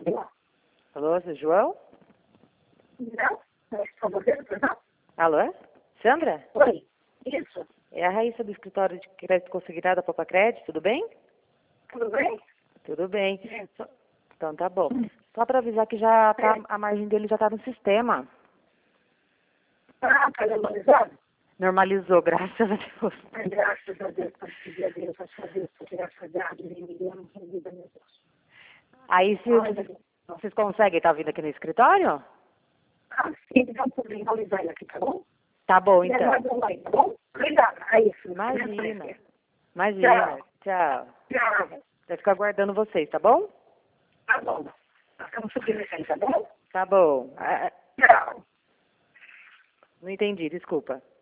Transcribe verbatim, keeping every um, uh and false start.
Alô, seu João? Não, não estou fazendo, não. Alô? Sandra? Oi, isso, É a Raíssa do escritório de crédito consignado da Papacred, tudo bem? tudo bem? Tudo bem. É. Só- Então tá bom. Só para avisar que já tá, É. a margem dele já tá no sistema. Ah, está normalizado? Normalizou, graças a Deus. Ai, graças a Deus, para pedir a Deus, a sua Deus, por tirar essa grade, me ligando, me vida, meu Deus. Aí se Olha, vocês, vocês conseguem estar vindo aqui no escritório? ah, sim, então, por normalizar ele aqui, tá bom? Tá bom, E então. aguardo online, tá bom? Obrigada, Raíssa. Imagina. Imagina. Tchau. Tchau. Tchau. Vai ficar aguardando vocês, tá bom? Tá bom. Nós estamos subindo isso aí, tá bom? Tá bom. Ah, Tchau. não entendi, desculpa.